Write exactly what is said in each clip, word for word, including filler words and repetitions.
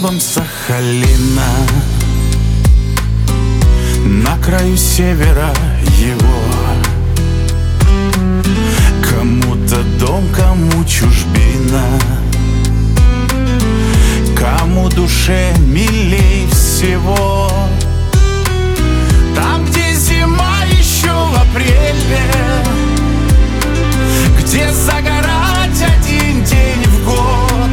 небом Сахалина, на краю севера его. Кому-то дом, кому чужбина, кому душе милей всего. Там, где зима еще в апреле, где загорать один день в год,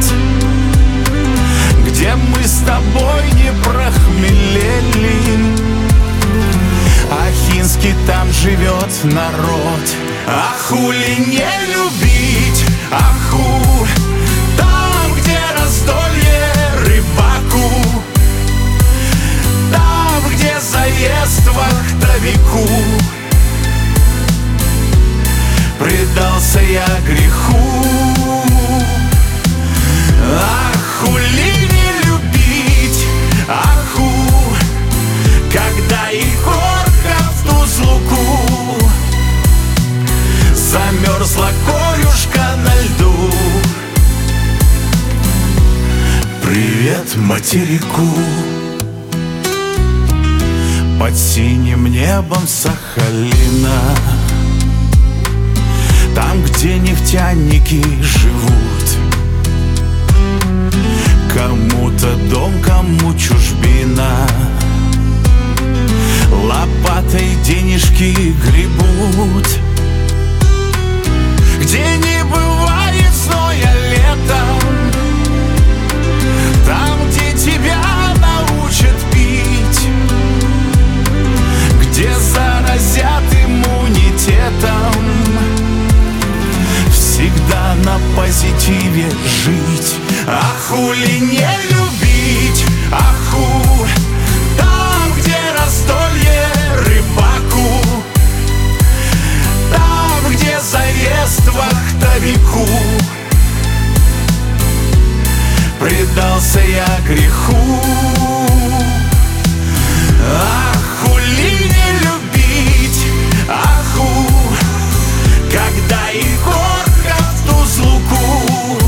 где мы с тобой не прохмелели. Ахинский там живет народ. А хули не любить, аху, там, где раздолье рыбаку, там, где заезд вахтовику. Предался я греху. Ах, хули не любить, аху, когда и горка в Тузлуку замерзла корюшка на льду. Привет материку. Под синим небом Сахалина, там, где нефтяники живут. Кому-то дом, кому чужбина, лопатой денежки гребут. Где не бывает зноя летом, там, где тебя научат пить, где заразят иммунитетом, всегда на позитиве жить. А хули не любить, аху, там, где раздолье рыбаку, там, где заезд вахтовику. Предался я греху. Ах, хули не любить, аху, когда и горка в Тузлуку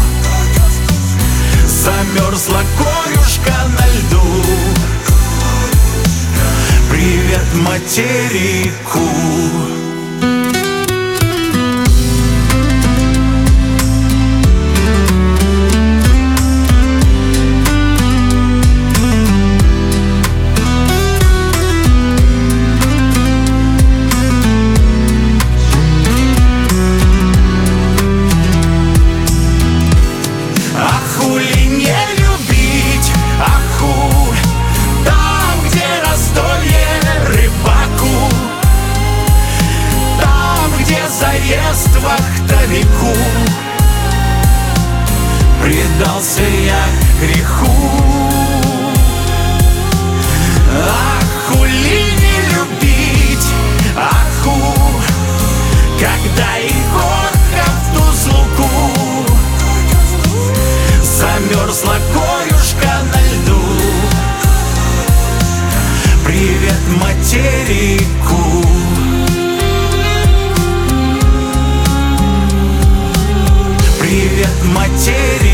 замерзла корюшка на льду. Привет материку. Заезд вахтовику. Предался я греху. Ах, хули не любить, аху, когда и горка в Тузлуку замерзла корюшка на льду. Привет материку. Привет, материку.